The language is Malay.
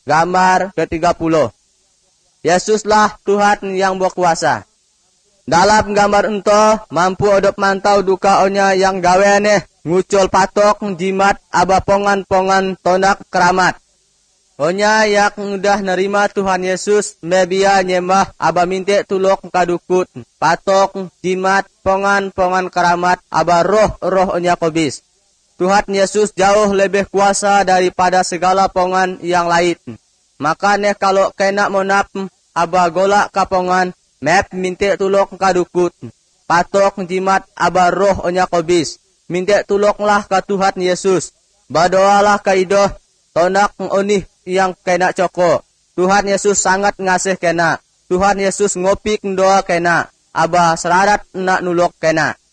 Gambar ke-30. Yesuslah Tuhan yang berkuasa. Dalam gambar ento, mampu odop mantau duka onya yang gaweane, ngucul patok, jimat, aba pongan-pongan tonak keramat. Onya yang udah nerima Tuhan Yesus, mebia nyembah, aba minta tulok kadukut, patok, jimat, pongan-pongan keramat, aba roh onya kobis. Tuhan Yesus jauh lebih kuasa daripada segala pongan yang lain. Makanya kalau kena monap, aba golak kapongan, mep minta tulok kadukut, patok jimat aba roh onya kobis. Minta tuloklah ke Tuhan Yesus. Badoalah ke idoh, tonak onih yang kena coko. Tuhan Yesus sangat ngasih kena. Tuhan Yesus ngopik doa kena. Aba serarat nak nulok kena.